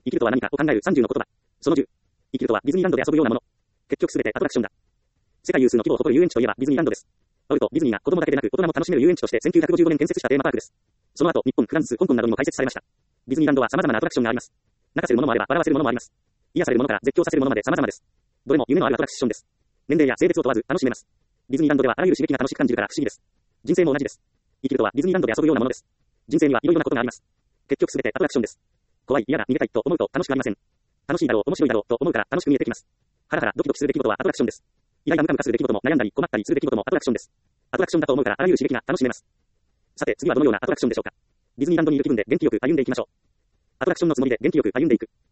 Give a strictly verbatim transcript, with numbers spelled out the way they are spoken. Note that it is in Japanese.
生きるとは何かを考えるさんじゅうの言葉。そのじゅう。生きるとはディズニーランドで遊ぶようなもの。結局すべてアトラクションだ。世界有数の規模を誇る遊園地といえばディズニーランドです。ウォルト・ディズニーが子供だけでなく大人も楽しめる遊園地としてせんきゅうひゃくごじゅうごねん建設したテーマパークです。その後、日本、フランス、香港などにも開設されました。ディズニーランドは様々なアトラクションがあります。泣かせるものもあれば笑わせるものもあります。癒されるものから絶叫させるものまで様々です。どれも夢のあるアトラクションです。年齢や性別を問わず楽しめます。ディズニーランドではあらゆる刺激が楽しく感じるから不思議です。人生も同じです。生きるとはディズニーランドで遊ぶようなものです。人生にはいろいろなことがあります。結局すべてアトラクションです。怖い、嫌だ、逃げたいと思うと楽しくありません。楽しいだろう、面白いだろうと思うから楽しく見えてきます。ハラハラドキドキする出来事はアトラクションです。イライラムカムカする出来事も悩んだり困ったりする出来事もアトラクションです。アトラクションだと思うからあらゆる刺激が楽しめます。さて次はどのようなアトラクションでしょうか。ディズニーランドにいる気分で元気よく歩んでいきましょう。アトラクションのつもりで元気よく歩んでいく。